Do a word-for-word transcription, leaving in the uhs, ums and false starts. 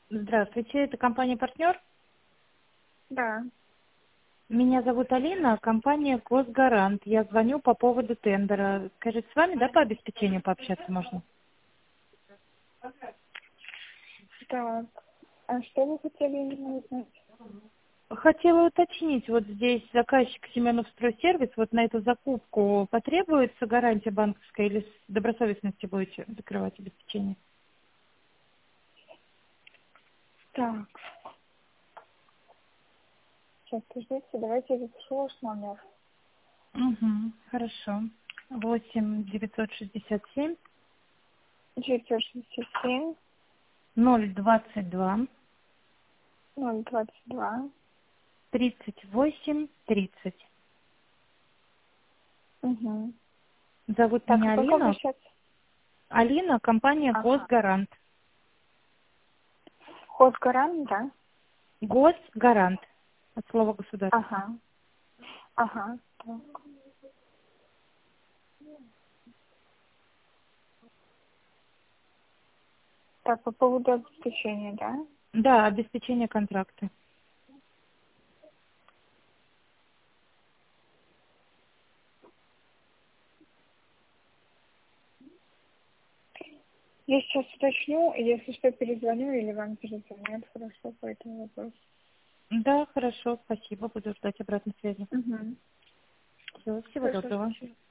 Здравствуйте, это компания-партнер. Да. Меня зовут Алина, компания «Госгарант». Я звоню по поводу тендера. Скажите, с вами, да, по обеспечению пообщаться можно? Так. А что вы хотели именно узнать? Хотела уточнить, вот здесь заказчик Семенов Стройсервис, вот на эту закупку потребуется гарантия банковская или с добросовестности будете закрывать обеспечение? Так. Сейчас, подождите, давайте я запишу ваш номер. Угу, хорошо. Восемь девятьсот шестьдесят семь девятьсот шестьдесят семь ноль двадцать два ноль двадцать два. тридцать восемь тридцать. Угу. Зовут Так, а меня как Алина. обращаться? Алина, компания Ага. «Госгарант». Хозгарант, да? Госгарант. От слова государство. Ага. Ага. Так. Так, по поводу обеспечения, да? Да, обеспечение контракта. Я сейчас уточню, если что, перезвоню или вам перезвонят, хорошо, по этому вопросу. Да, хорошо, спасибо. Буду ждать обратной связи. Угу. Всего, всего Хорошо, доброго. спасибо.